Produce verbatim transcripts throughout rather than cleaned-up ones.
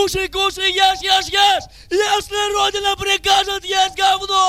Кушай, кушай, ешь, ешь, ешь! Если Родина прикажет есть говно!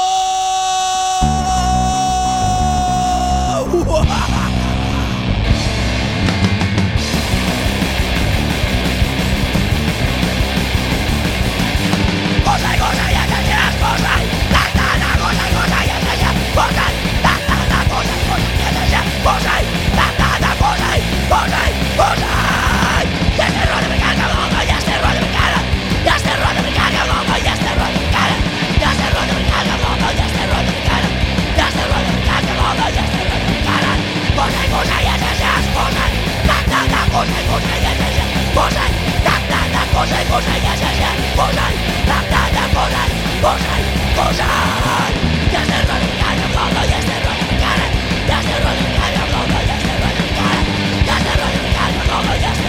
Кушай, кушай, ешь, ешь, кушай! Да-да-да, кушай, кушай, ешь, ешь, кушай! Да-да-да, кушай, кушай, ешь, ешь, кушай! Да-да-да, кушай, кушай, кушай! Если Родина прикажет говно, если Родина прикажет! Если Родина прикажет говно, если Родина прикажет! Если Родина прикажет говно, если Родина прикажет! Если Родина прикажет говно, если Родина прикажет! Кушай, кушай, ешь, ешь, кушай! Да-да-да, кушай, кушай, ешь, ешь, кушай! Да-да-да, кушай, кушай, ешь, ешь, кушай! Да-да-да, кушай, кушай, кушай! Если Родина прикажет говно, если Родина прикажет! Если Родина прикажет говно, если Родина прикажет! Если Родина прикажет говно, если